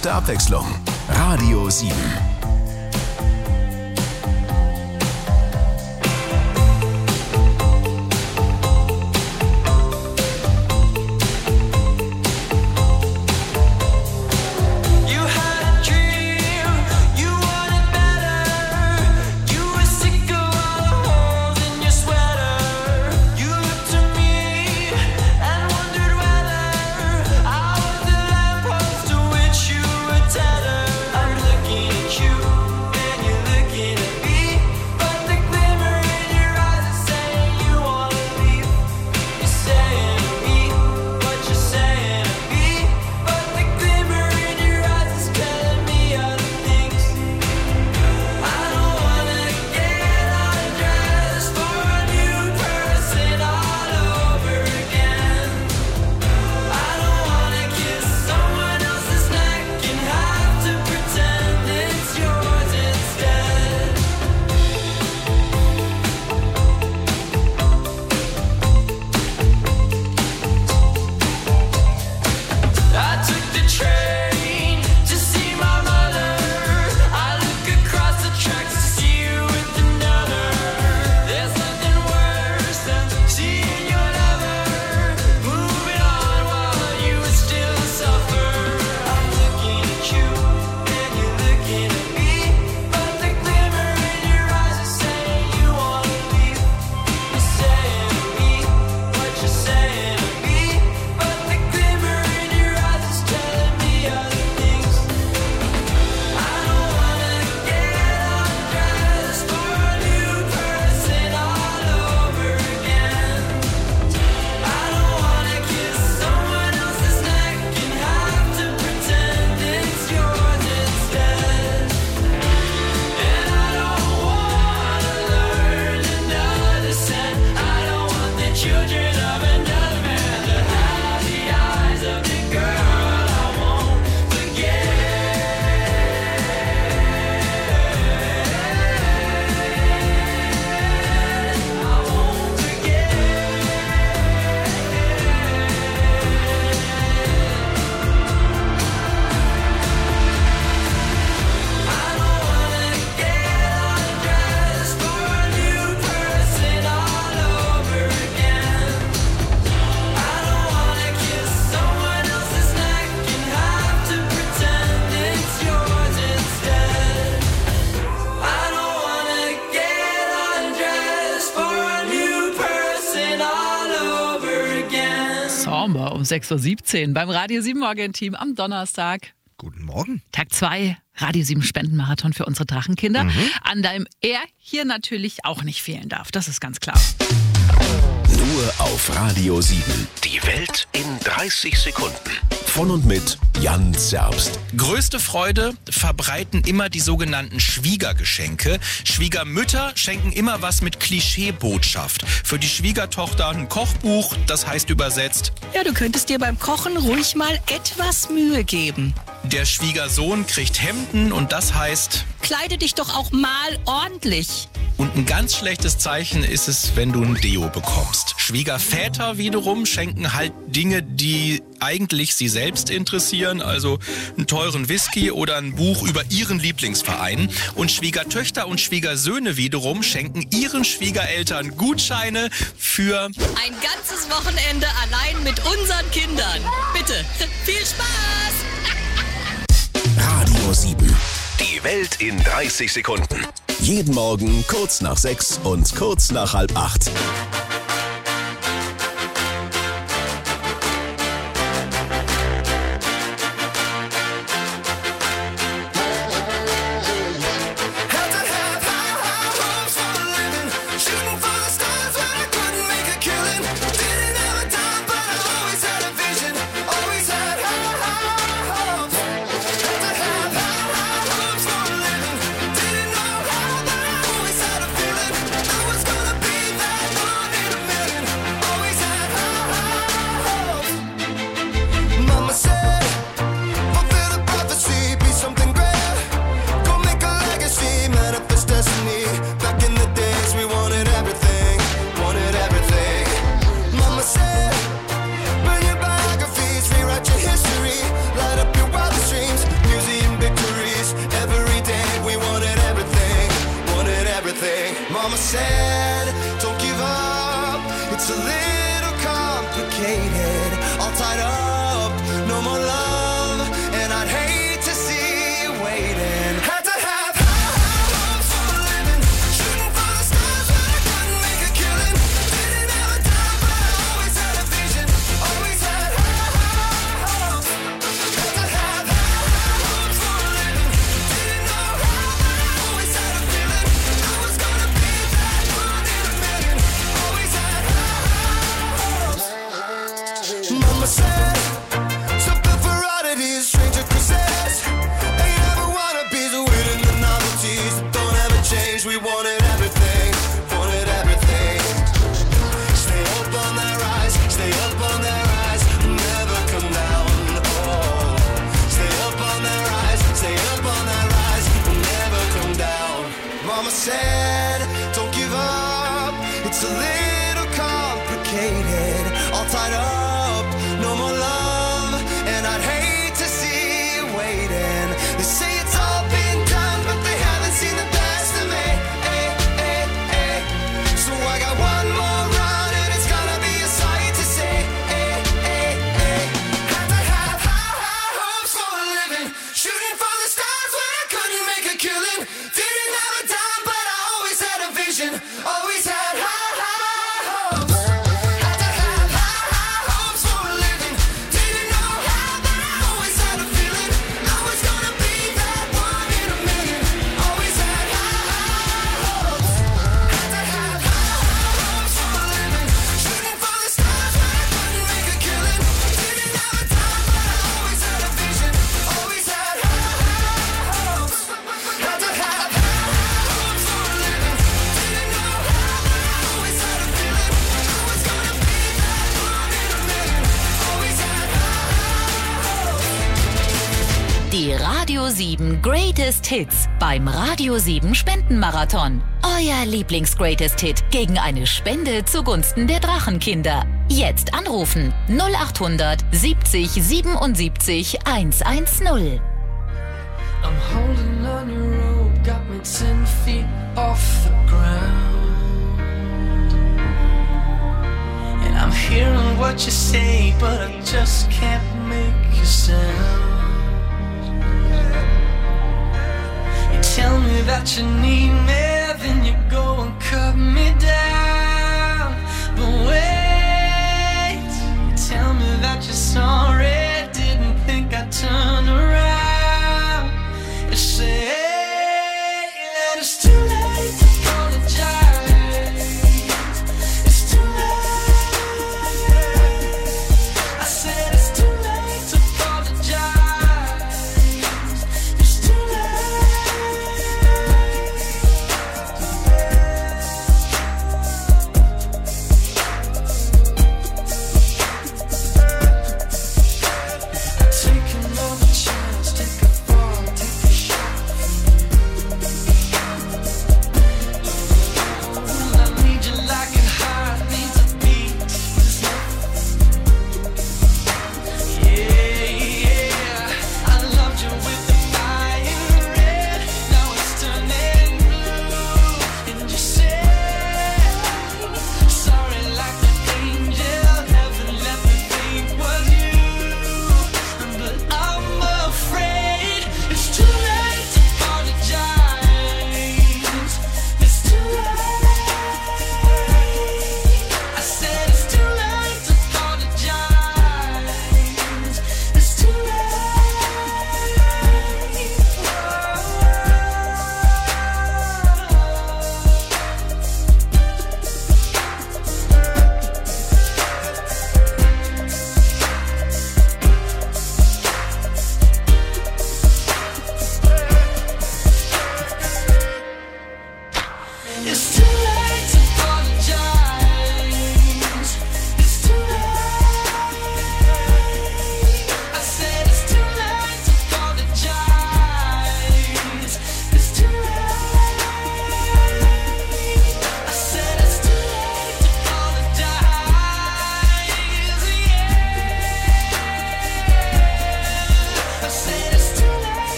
Gemischte Abwechslung. Radio 7. Um 6.17 Uhr beim Radio 7 Morgenteam am Donnerstag. Guten Morgen. Tag 2, Radio 7 Spendenmarathon für unsere Drachenkinder, an dem er hier natürlich auch nicht fehlen darf. Das ist ganz klar. Nur auf Radio 7. Die Welt in 30 Sekunden. Von und mit Jan Zerbst. Größte Freude verbreiten immer die sogenannten Schwiegergeschenke. Schwiegermütter schenken immer was mit Klischeebotschaft. Für die Schwiegertochter ein Kochbuch, das heißt übersetzt: Ja, du könntest dir beim Kochen ruhig mal etwas Mühe geben. Der Schwiegersohn kriegt Hemden und das heißt: Kleide dich doch auch mal ordentlich. Und ein ganz schlechtes Zeichen ist es, wenn du ein Deo bekommst. Schwiegerväter wiederum schenken halt Dinge, die eigentlich sie selbst interessieren, also einen teuren Whisky oder ein Buch über ihren Lieblingsverein. Und Schwiegertöchter und Schwiegersöhne wiederum schenken ihren Schwiegereltern Gutscheine für ein ganzes Wochenende allein mit unseren Kindern. Bitte, viel Spaß! Radio 7. Die Welt in 30 Sekunden. Jeden Morgen kurz nach 6 und kurz nach halb 8. Mama said, don't give up. It's a little complicated. All tied up, no more love. And I'd hate to see you waiting. Had to have high hopes for a living. Shooting for the stars, but I couldn't make a killing. Didn't have a dime, but I always had a vision. Always had high hopes. Had to have high hopes for a living. Didn't know how, but I always had a feeling. I was gonna be that one in a million. Always had high hopes. Mama said, something for oddities, stranger kisses. Ain't ever wannabes, winning the novelties that don't ever change. We wanted everything, wanted everything. Stay up on that rise, stay up on that rise, never come down. Oh, stay up on that rise, stay up on that rise, never come down. Mama said, don't give up. It's a little complicated, all tied up, no more love, and I'd hate to see you waiting. They say it's all been done, but they haven't seen the best of me. So I got one more run, and it's gonna be a sight to see. Had to have high hopes for a living, shooting for the stars when I couldn't make a killing. Didn't have a dime, but I always had a vision. Always had high hopes. Had to have high hopes for a living. Didn't know how, but I always had a feeling. I was gonna be that one in a million. Always had high hopes. Had to have high hopes for a living. Shooting for the stars when I couldn't make a killing. Didn't have a dime, but I always had a vision. Always had high hopes. Had to have high hopes for a living. Didn't know how, but I always had a feeling. I was gonna be that one in a million. Always had high hopes. Die Radio 7 Greatest Hits beim Radio 7 Spendenmarathon. Euer Lieblings-Greatest-Hit gegen eine Spende zugunsten der Drachenkinder. Jetzt anrufen 0800 70 77 110. I'm holding on your rope, got me 10 feet off the ground. And I'm hearing what you say, but I just can't make you sound. You tell me that you need me, then you go and cut me down. But wait, you tell me that you're sorry, didn't think I'd turn around. You say that it's too late to apologize. It's too late. I said it's too late to apologize. It's too late.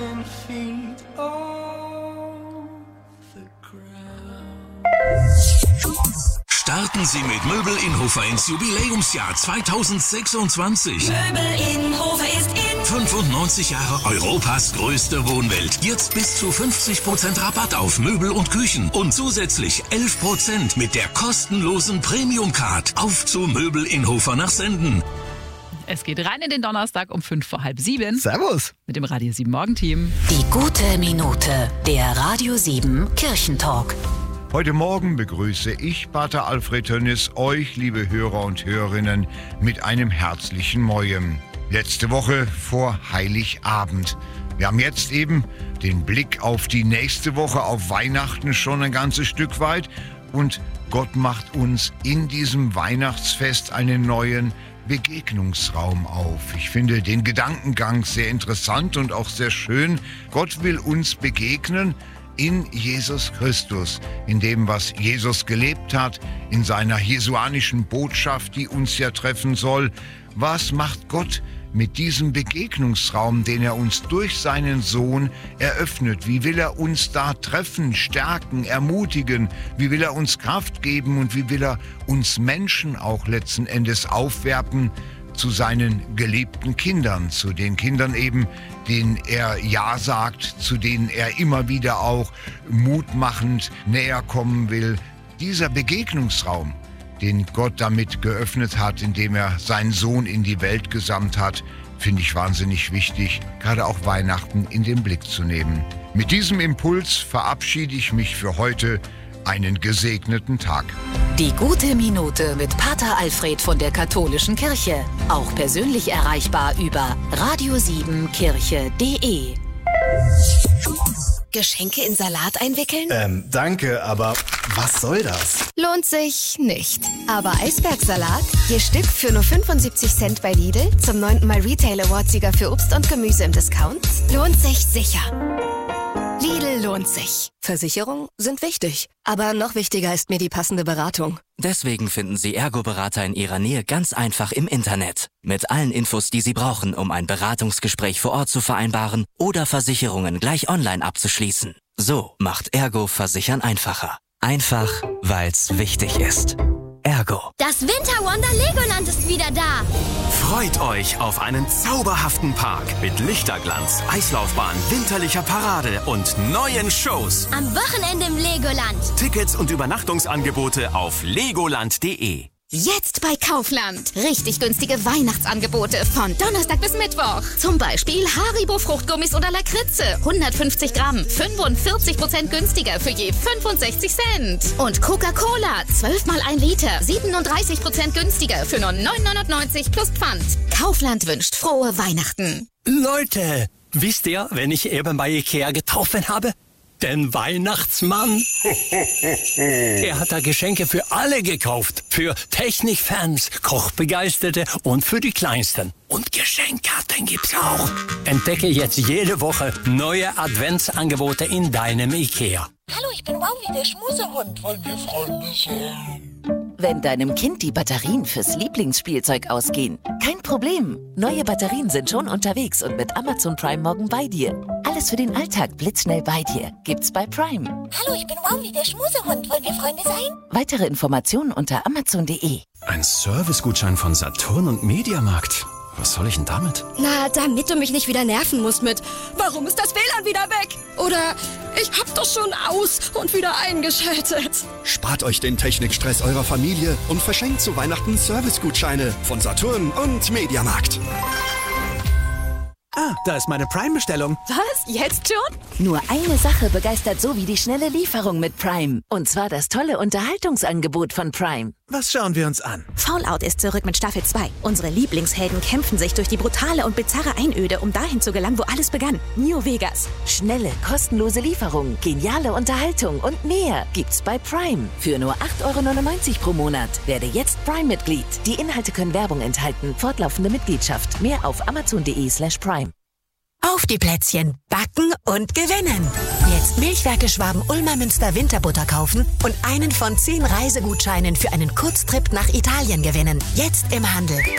10 feet off the ground. Starten Sie mit Möbel Inhofer ins Jubiläumsjahr 2026. Möbel Inhofer ist in. 95 Jahre Europas größte Wohnwelt. Jetzt bis zu 50% Rabatt auf Möbel und Küchen. Und zusätzlich 11% mit der kostenlosen Premium-Card. Auf zu Möbel Inhofer nach Senden. Es geht rein in den Donnerstag um 6:05. Servus. Mit dem Radio 7 Morgenteam. Die gute Minute, der Radio 7 Kirchentalk. Heute Morgen begrüße ich, Pater Alfred Tönnis, euch, liebe Hörer und Hörerinnen, mit einem herzlichen Mojem. Letzte Woche vor Heiligabend. Wir haben jetzt eben den Blick auf die nächste Woche, auf Weihnachten schon ein ganzes Stück weit. Und Gott macht uns in diesem Weihnachtsfest einen neuen Begegnungsraum auf. Ich finde den Gedankengang sehr interessant und auch sehr schön. Gott will uns begegnen in Jesus Christus, in dem, was Jesus gelebt hat, in seiner jesuanischen Botschaft, die uns ja treffen soll. Was macht Gott mit diesem Begegnungsraum, den er uns durch seinen Sohn eröffnet? Wie will er uns da treffen, stärken, ermutigen? Wie will er uns Kraft geben und wie will er uns Menschen auch letzten Endes aufwerten zu seinen geliebten Kindern, zu den Kindern eben, denen er Ja sagt, zu denen er immer wieder auch mutmachend näher kommen will. Dieser Begegnungsraum, den Gott damit geöffnet hat, indem er seinen Sohn in die Welt gesandt hat, finde ich wahnsinnig wichtig, gerade auch Weihnachten in den Blick zu nehmen. Mit diesem Impuls verabschiede ich mich für heute. Einen gesegneten Tag. Die gute Minute mit Pater Alfred von der Katholischen Kirche. Auch persönlich erreichbar über radio7kirche.de. Geschenke in Salat einwickeln? Danke, aber was soll das? Lohnt sich nicht. Aber Eisbergsalat, je Stück für nur 75 Cent bei Lidl, zum 9. Mal Retail Award-Sieger für Obst und Gemüse im Discount, lohnt sich sicher. Lidl lohnt sich. Versicherungen sind wichtig, aber noch wichtiger ist mir die passende Beratung. Deswegen finden Sie Ergo-Berater in Ihrer Nähe ganz einfach im Internet. Mit allen Infos, die Sie brauchen, um ein Beratungsgespräch vor Ort zu vereinbaren oder Versicherungen gleich online abzuschließen. So macht Ergo Versichern einfacher. Einfach, weil's wichtig ist. Ergo. Das Winter-Wonder Legoland ist wieder da. Freut euch auf einen zauberhaften Park mit Lichterglanz, Eislaufbahn, winterlicher Parade und neuen Shows. Am Wochenende im Legoland. Tickets und Übernachtungsangebote auf legoland.de. Jetzt bei Kaufland. Richtig günstige Weihnachtsangebote von Donnerstag bis Mittwoch. Zum Beispiel Haribo Fruchtgummis oder Lakritze. 150 Gramm, 45% günstiger für je 65 Cent. Und Coca-Cola, 12 mal 1 Liter, 37% günstiger für nur 9,99 plus Pfand. Kaufland wünscht frohe Weihnachten. Leute, wisst ihr, wen ich eben bei Ikea getroffen habe? Den Weihnachtsmann. Er hat da Geschenke für alle gekauft. Für Technikfans, Kochbegeisterte und für die Kleinsten. Und Geschenkkarten gibt's auch. Entdecke jetzt jede Woche neue Adventsangebote in deinem Ikea. Hallo, ich bin Wowi, der Schmusehund. Wollen wir Freunde sein? Wenn deinem Kind die Batterien fürs Lieblingsspielzeug ausgehen, kein Problem. Neue Batterien sind schon unterwegs und mit Amazon Prime morgen bei dir. Alles für den Alltag blitzschnell bei dir. Gibt's bei Prime. Hallo, ich bin Wowi, der Schmusehund. Wollen wir Freunde sein? Weitere Informationen unter amazon.de. Ein Servicegutschein von Saturn und Mediamarkt. Was soll ich denn damit? Na, damit du mich nicht wieder nerven musst mit warum ist das WLAN wieder weg? Oder ich hab doch schon aus und wieder eingeschaltet. Spart euch den Technikstress eurer Familie und verschenkt zu Weihnachten Servicegutscheine von Saturn und Mediamarkt. Ah, da ist meine Prime-Bestellung. Was? Jetzt schon? Nur eine Sache begeistert so wie die schnelle Lieferung mit Prime. Und zwar das tolle Unterhaltungsangebot von Prime. Was schauen wir uns an? Fallout ist zurück mit Staffel 2. Unsere Lieblingshelden kämpfen sich durch die brutale und bizarre Einöde, um dahin zu gelangen, wo alles begann. New Vegas. Schnelle, kostenlose Lieferung, geniale Unterhaltung und mehr gibt's bei Prime. Für nur 8,99 € pro Monat. Werde jetzt Prime-Mitglied. Die Inhalte können Werbung enthalten. Fortlaufende Mitgliedschaft. Mehr auf amazon.de/Prime. Auf die Plätzchen, backen und gewinnen. Jetzt Milchwerke Schwaben Ulmer Münster Winterbutter kaufen und einen von 10 Reisegutscheinen für einen Kurztrip nach Italien gewinnen. Jetzt im Handel.